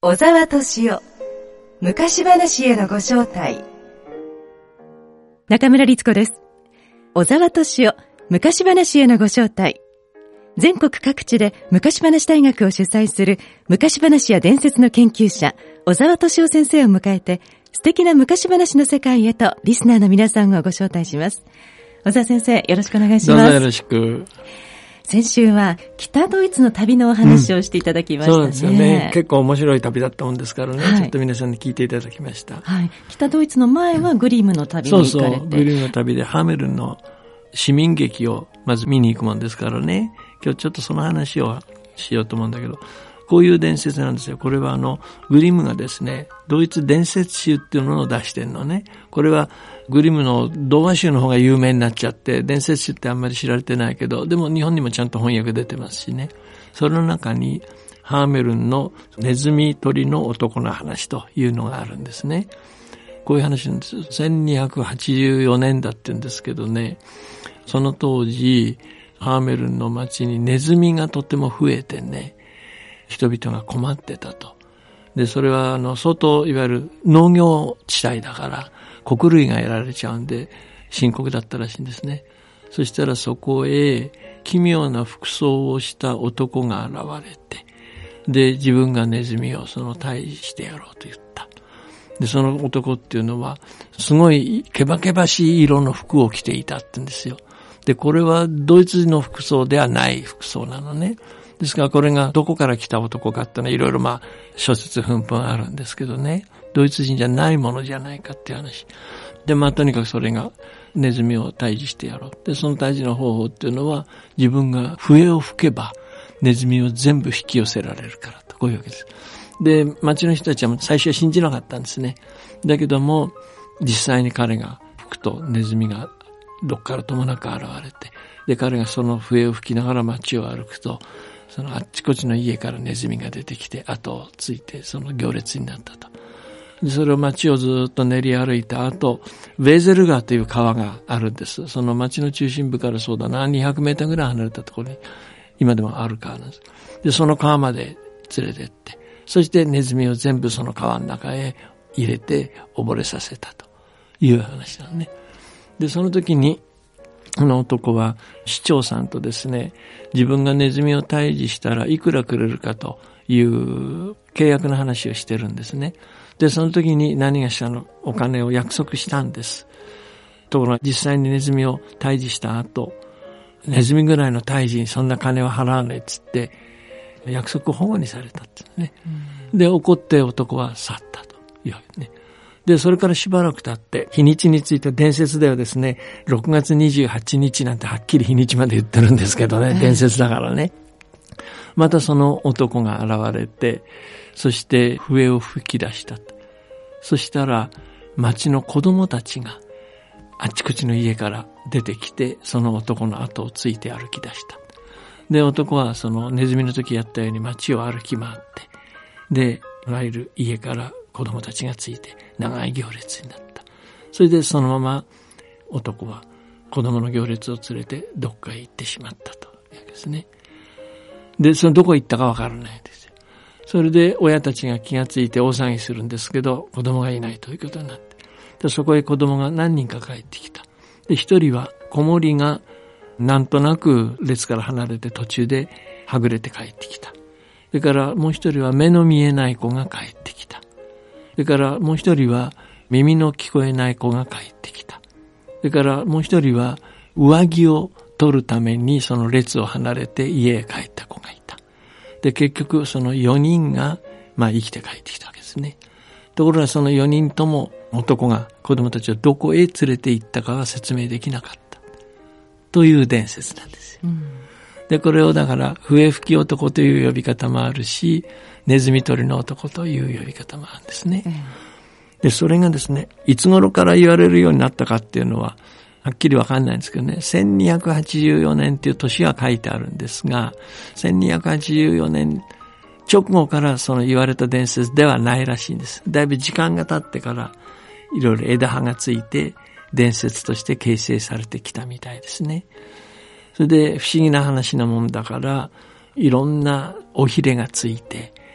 小沢敏夫昔話へのご招待。 中村律子です。小沢敏夫昔話へのご招待。全国各地で昔話大学を主催する昔話や伝説の研究者小沢敏夫先生を迎えて、素敵な昔話の世界へとリスナーの皆さんをご招待します。小沢先生、よろしくお願いします。 どうぞよろしく。 先週は北ドイツの旅のお話をしていただきましたね。 そうですよね。結構面白い旅だったもんですからね、ちょっと皆さんに聞いていただきました。 はい。北ドイツの前はグリムの旅に行かれて。 そう、グリムの旅でハーメルンの市民劇をまず見に行くもんですからね。今日ちょっとその話をしようと思うんだけど、こういう伝説なんですよ。これはグリムがですね、ドイツ伝説集っていうのを出してるのね。これはグリムの童話集の方が有名になっちゃって、伝説集ってあんまり知られてないけど、でも日本にもちゃんと翻訳出てますしね。その中にハーメルンのネズミ捕りの男の話というのがあるんですね。こういう話なんです。1284年だって言うんですけどね、その当時、ハーメルンの町にネズミがとても増えてね、人々が困ってたと。で、それは相当いわゆる農業地帯だから穀類が得られちゃうんで深刻だったらしいんですね。そしたらそこへ奇妙な服装をした男が現れて、で、自分がネズミを退治してやろうと言った。で、その男っていうのはすごいけばけばしい色の服を着ていたって言うんですよ。で、これはドイツの服装ではない服装なのね。ですからこれがどこから来た男かってのはいろいろ諸説紛紛あるんですけどね。ドイツ人じゃないものじゃないかっていう話。で、とにかくそれがネズミを退治してやろう。で、その退治の方法っていうのは自分が笛を吹けばネズミを全部引き寄せられるからと。こういうわけです。で、町の人たちは最初は信じなかったんですね。だけども実際に彼が吹くとネズミがどっからともなく現れて、で、彼がその笛を吹きながら町を歩くと、あっちこっちの家からネズミが出てきて後をついてその行列になったと。で、それを町をずっと練り歩いた後、ヴェーゼル川という川があるんです。その町の中心部からそうだな、200メートルぐらい離れたところに今でもある川なんです。で、その川まで連れてって、そしてネズミを全部その川の中へ入れて溺れさせたという話なのね。で、その時に男は市長さんとですね、自分がネズミを退治したらいくらくれるかという契約の話をしてるんですね。で、その時に何がしかのお金を約束したんです。ところが実際にネズミを退治した後、ネズミぐらいの退治にそんな金は払わないっつって約束を反故にされたってね。で、怒って男は去ったというわけね。で、それからしばらく経って、日にちについて伝説ではですね、6月28日なんてはっきり日にちまで言ってるんですけどね、伝説だからね。またその男が現れて、そして笛を吹き出した。そしたら、町の子供たちがあちこちの家から出てきて、その男の後をついて歩き出した。で、男はそのネズミの時やったように町を歩き回って、で、いわゆる家から子供たちがついて長い行列になった。それでそのまま男は子供の行列を連れてどっかへ行ってしまったというわけですね。で、そのどこ行ったかわからないんですよ。それで親たちが気がついて大騒ぎするんですけど、子供がいないということになって。で、そこへ子供が何人か帰ってきた。で、一人は子守がなんとなく列から離れて途中ではぐれて帰ってきた。それからもう一人は目の見えない子が帰ってきた。それからもう一人は耳の聞こえない子が帰ってきた。それからもう一人は上着を取るためにその列を離れて家へ帰った子がいた。で、結局その4人が生きて帰ってきたわけですね。ところがその4人とも男が子供たちをどこへ連れて行ったかは説明できなかったという伝説なんですよ。で、これをだから笛吹き男という呼び方もあるし、ネズミ捕りの男という呼び方もあるんですね。で、それがですね、いつ頃から言われるようになったかっていうのははっきりわかんないんですけどね、1284年っていう年は書いてあるんですが、1284年直後からその言われた伝説ではないらしいんです。だいぶ時間が経ってからいろいろ枝葉がついて伝説として形成されてきたみたいですね。それで不思議な話なもんだから、いろんな尾ひれがついて、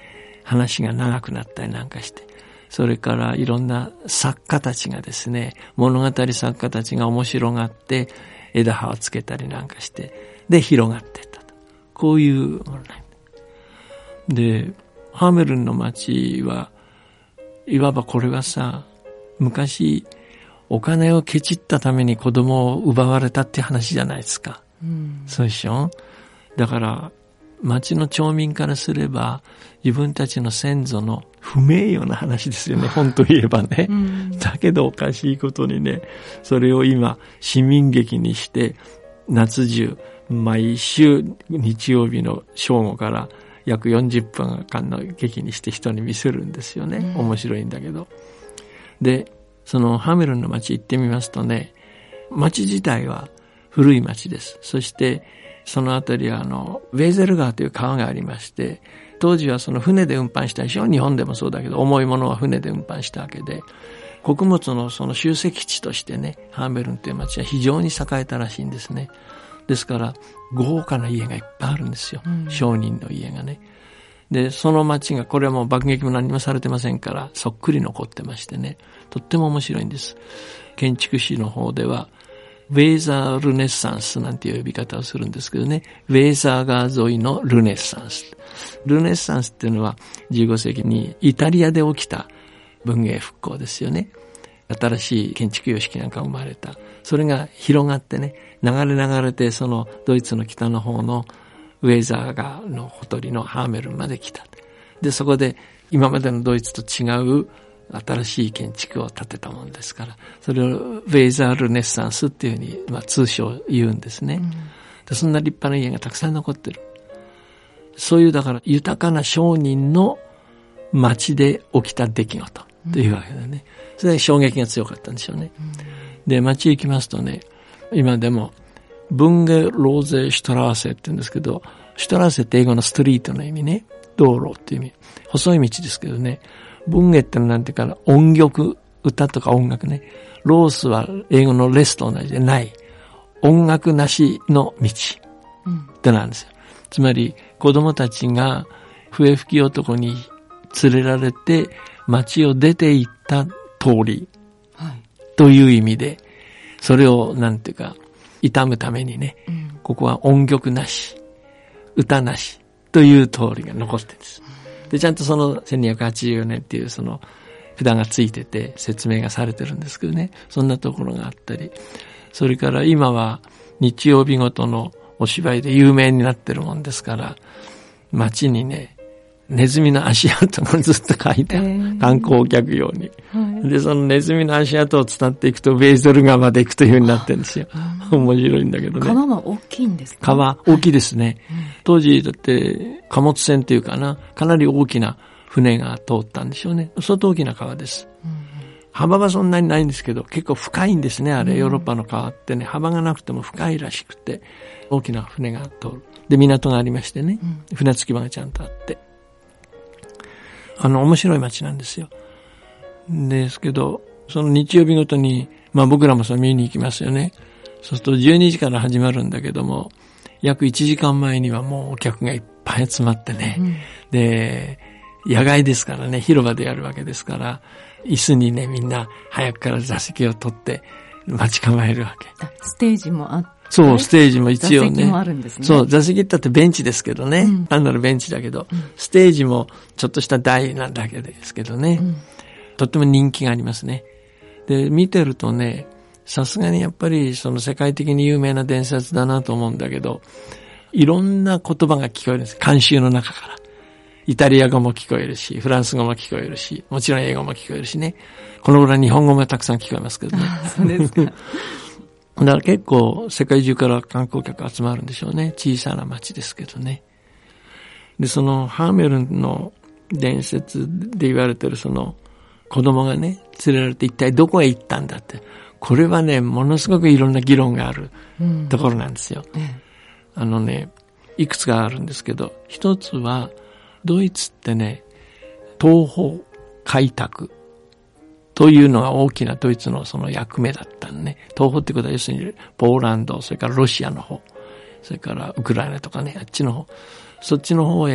話が長くなったりなんかして、それからいろんな作家たちがですね、物語作家たちが面白がって枝葉をつけたりなんかして、で広がっていったと。こういうものなんで、ハーメルンの町はいわばこれはさ、昔お金をケチったために子供を奪われたって話じゃないですか。そうでしょ。だから町の町民からすれば自分たちの先祖の不名誉な話ですよね、本当言えばね。だけどおかしいことにね、それを今市民劇にして夏中毎週日曜日の正午から約40分間の劇にして人に見せるんですよね。面白いんだけど。で、そのハーメルンの町行ってみますとね、町自体は古い町です。そしてそのあたりはウェーゼル川という川がありまして、当時はその船で運搬したでしょ。日本でもそうだけど、重いものは船で運搬したわけで、穀物のその集積地としてね、ハーメルンという町は非常に栄えたらしいんですね。ですから豪華な家がいっぱいあるんですよ、商人の家がね。でその町が、これはもう爆撃も何もされてませんからそっくり残ってましてね、とっても面白いんです。建築士の方ではウェーザールネッサンスなんていう呼び方をするんですけどね、ウェーザー川沿いのルネッサンス。ルネッサンスっていうのは15世紀にイタリアで起きた文芸復興ですよね。新しい建築様式なんか生まれた。それが広がってね、流れてそのドイツの北の方のウェーザー川のほとりのハーメルンまで来た。でそこで今までのドイツと違う新しい建築を建てたもんですから、それをウェーザールネッサンスっていうふうに、通称言うんですね。でそんな立派な家がたくさん残ってる。そういうだから豊かな商人の町で起きた出来事というわけでね、それで衝撃が強かったんでしょうね。で町行きますとね、今でもブンゲローゼシュトラーセって言うんですけど、シュトラーセって英語のストリートの意味ね、道路っていう意味、細い道ですけどね、ブンゲってのはなんていうかな、音曲、歌とか音楽ね。ロースは英語のレスと同じでない、音楽なしの道ってなんですよ。つまり子供たちが笛吹き男に連れられて街を出て行った通りという意味で、それをなんていうか悼むためにね、ここは音曲なし、歌なしという通りが残ってるんです。でちゃんとその1284年っていうその札がついてて説明がされてるんですけどね、そんなところがあったり、それから今は日曜日ごとのお芝居で有名になってるもんですから、街にねネズミの足跡がずっと書いてある、観光客用に、でそのネズミの足跡を伝っていくとベーゼル川まで行くという風になってるんですよ。面白いんだけどね。 川は大きいんですか？ 川大きいですね、当時だって貨物船っていうかな、かなり大きな船が通ったんでしょうね。相当大きな川です、幅はそんなにないんですけど結構深いんですね、あれ、ヨーロッパの川ってね、幅がなくても深いらしくて大きな船が通る。で港がありましてね、船着き場がちゃんとあって、面白い街なんですよ。ですけどその日曜日ごとに僕らもそれ見に行きますよね。そうすると12時から始まるんだけども、約1時間前にはもうお客がいっぱい集まってね、で野外ですからね、広場でやるわけですから、椅子にねみんな早くから座席を取って待ち構えるわけ。 ステージもあって、 そう、ステージも一応ね。 座席もあるんですね。 そう、座席ってってベンチですけどね。単なるベンチだけど、ステージもちょっとした台なんだけですけどね。とっても人気がありますね。で、見てるとね、さすがにやっぱりその世界的に有名な伝説だなと思うんだけど、いろんな言葉が聞こえるんです。観衆の中から。イタリア語も聞こえるし、フランス語も聞こえるし、もちろん英語も聞こえるしね。このぐらい日本語もたくさん聞こえますけどね。 そうですか。 だから結構世界中から観光客集まるんでしょうね。小さな町ですけどね。で、そのハーメルンの伝説で言われてるその子供がね、連れられて一体どこへ行ったんだって。これはね、ものすごくいろんな議論があるところなんですよ。いくつかあるんですけど、一つはドイツってね、東方開拓というのが大きなドイツのその役目だったのね。東方ってことは要するにポーランド、それからロシアの方、それからウクライナとかね、あっちの方、そっちの方へ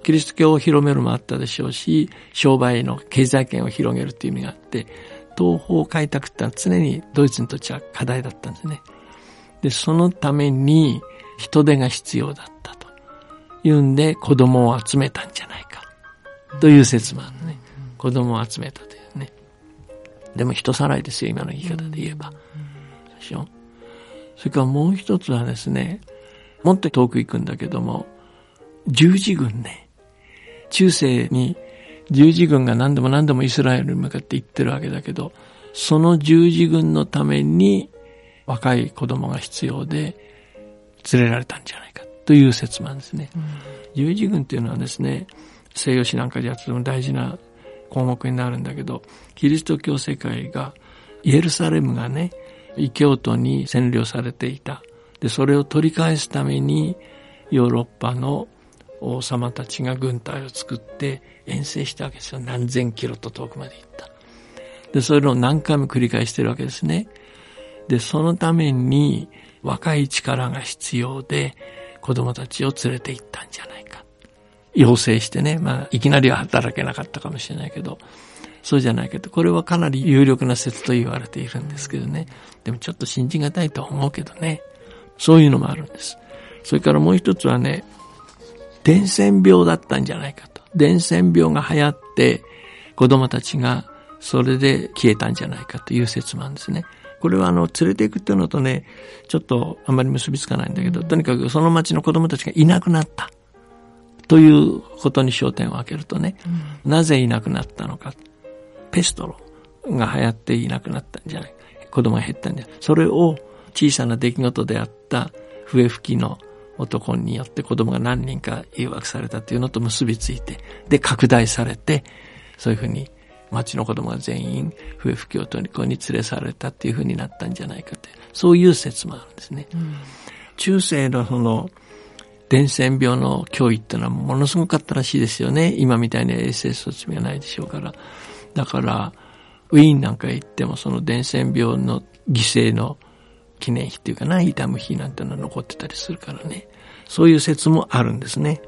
キリスト教を広めるもあったでしょうし、商売の経済圏を広げるっていう意味があって、東方開拓ってのは常にドイツにとっては課題だったんですね。で、そのために人手が必要だったというんで子供を集めたんじゃないかという説もあるね。子供を集めたというね。でも人さらいですよ、今の言い方で言えば。でしょ。それからもう一つはですね、もっと遠く行くんだけども、十字軍ね。中世に十字軍が何度もイスラエルに向かって行ってるわけだけど、その十字軍のために若い子供が必要で連れられたんじゃないかという説もあるんですね。十字軍っていうのはですね、西洋史なんかでやっても大事な項目になるんだけど、キリスト教世界が、イエルサレムがね、異教徒に占領されていた。で、それを取り返すためにヨーロッパの王様たちが軍隊を作って遠征したわけですよ。何千キロと遠くまで行った。で、それを何回も繰り返してるわけですね。で、そのために若い力が必要で子供たちを連れて行ったんじゃないか。要請してね、いきなりは働けなかったかもしれないけど、そうじゃないけど、これはかなり有力な説と言われているんですけどね。でもちょっと信じがたいと思うけどね。そういうのもあるんです。それからもう一つはね、伝染病だったんじゃないかと。伝染病が流行って子供たちがそれで消えたんじゃないかという説もあるんですね。これは連れていくっていうのとね、ちょっとあんまり結びつかないんだけど、とにかくその町の子供たちがいなくなったということに焦点を当てるとね、なぜいなくなったのか。ペストが流行っていなくなったんじゃないか。子供が減ったんじゃない。それを小さな出来事であった笛吹きの男によって子供が何人か誘惑されたというのと結びついて、で拡大されて、そういうふうに町の子供が全員笛吹き男に連れ去られたっていうふうになったんじゃないかって、そういう説もあるんですね。中世のその伝染病の脅威っていうのはものすごかったらしいですよね。今みたいに衛生措置がないでしょうから。だからウィーンなんかへ行ってもその伝染病の犠牲の記念碑っていうかな、悼む碑なんてのが残ってたりするからね。そういう説もあるんですね。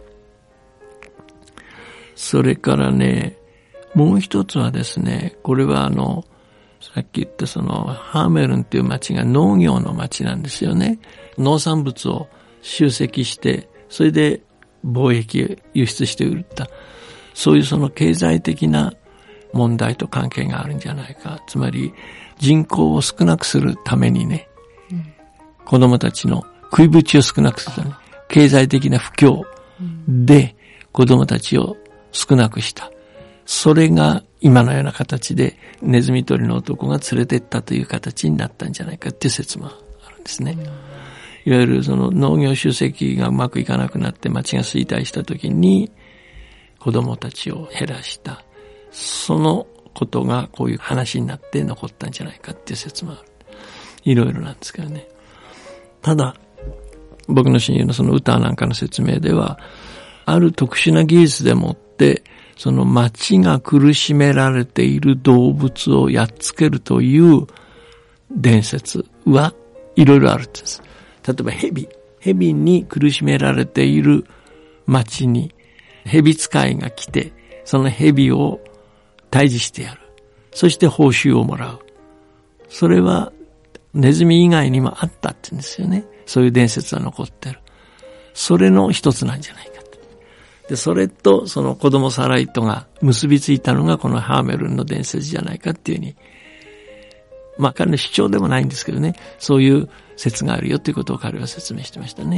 それからね、もう一つはですね、これはさっき言ったそのハーメルンっていう町が農業の町なんですよね。農産物を集積して、それで貿易輸出して売った。そういうその経済的な問題と関係があるんじゃないか。つまり人口を少なくするためにね、子供たちの食いぶちを少なくするために、経済的な不況で子供たちを少なくした。それが今のような形でネズミ捕りの男が連れてったという形になったんじゃないかっていう説もあるんですね。いわゆるその農業集積がうまくいかなくなって町が衰退した時に子供たちを減らした。そのことがこういう話になって残ったんじゃないかっていう説もある。いろいろなんですけどね。ただ、僕の親友のその歌なんかの説明では、ある特殊な技術でもって、その町が苦しめられている動物をやっつけるという伝説はいろいろあるんです。例えば蛇に苦しめられている町に蛇使いが来て、その蛇を退治してやる。そして報酬をもらう。それはネズミ以外にもあったって言うんですよね。そういう伝説は残ってる。それの一つなんじゃないかと。で、それとその子供さらいとが結びついたのがこのハーメルンの伝説じゃないかっていうふうに、彼の主張でもないんですけどね、そういう説があるよということを彼は説明してましたね。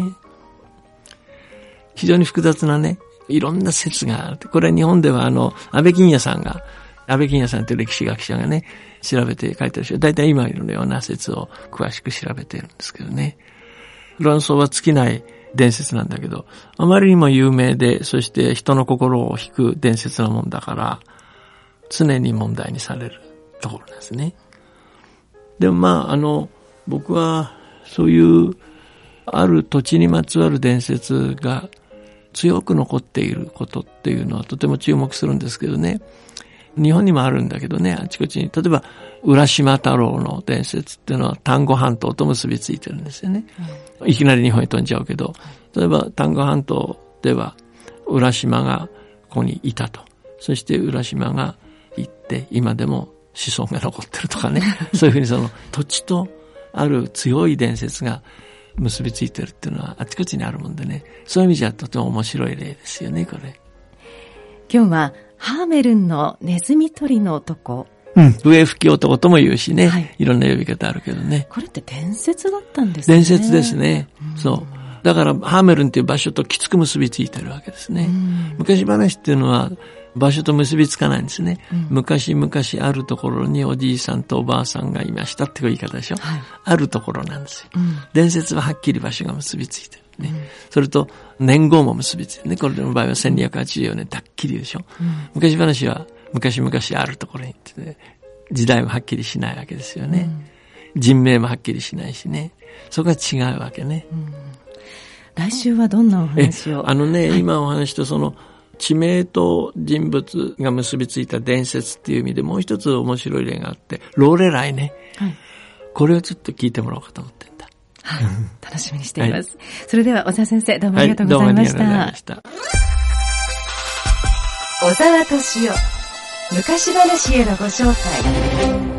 非常に複雑なね、いろんな説がある。これは日本では安倍金也さんという歴史学者がね、調べて書いてるし、だいたい今のような説を詳しく調べてるんですけどね。論争は尽きない伝説なんだけど、あまりにも有名で、そして人の心を引く伝説なもんだから、常に問題にされるところなんですね。でも僕はそういうある土地にまつわる伝説が強く残っていることっていうのはとても注目するんですけどね。日本にもあるんだけどね、あちこちに。例えば、浦島太郎の伝説っていうのは丹後半島と結びついてるんですよね。いきなり日本に飛んじゃうけど、例えば丹後半島では、 浦島がここにいたと。そして浦島が行って、今でも子孫が残ってるとかね。そういうふうにその土地とある強い伝説が結びついてるっていうのはあちこちにあるもんでね。そういう意味じゃとても面白い例ですよね、これ。 今日はハーメルンのネズミ捕りの男。 笛吹き男とも言うしね、いろんな呼び方あるけどね。 これって伝説だったんですね。 伝説ですね。そう。だからハーメルンっていう場所ときつく結びついてるわけですね。昔話っていうのは場所と結びつかないんですね。昔々あるところにおじいさんとおばあさんがいましたっていう言い方でしょ。あるところなんですよ。伝説ははっきり場所が結びついてるね。それと年号も結びついてるね。これの場合は1284年ってはっきり言うでしょ。昔話は昔々あるところに行ってね、時代ははっきりしないわけですよね。人名もはっきりしないしね。そこが違うわけね。 来週はどんなお話を？ 今お話とその地名と人物が結びついた伝説っていう意味でもう一つ面白い例があって、ローレライね。これをちょっと聞いてもらおうかと思ってんだ。 楽しみにしています。それでは小沢先生、どうもありがとうございました。 どうもありがとうございました。 小沢敏夫、昔話へのご招待。